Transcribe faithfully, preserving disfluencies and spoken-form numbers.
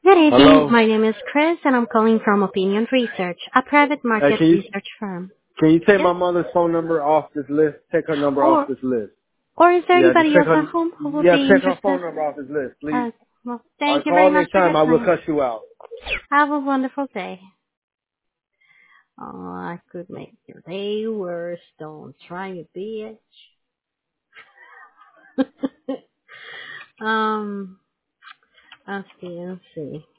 Good evening. Hello. My name is Chris, and I'm calling from Opinion Research, a private Hey, market can you research firm. can you take Yes? my mother's phone number off this list? Take her number off Or, this list. or is there Yeah, just anybody take else her. at home who would Yeah, be take her interested? phone number off this list, please. Uh, well, I thank you call very much next for time. your I will time. cut you out. Have a wonderful day. Oh, I could make your day worse. Don't try it, bitch. um, let's see, let's see.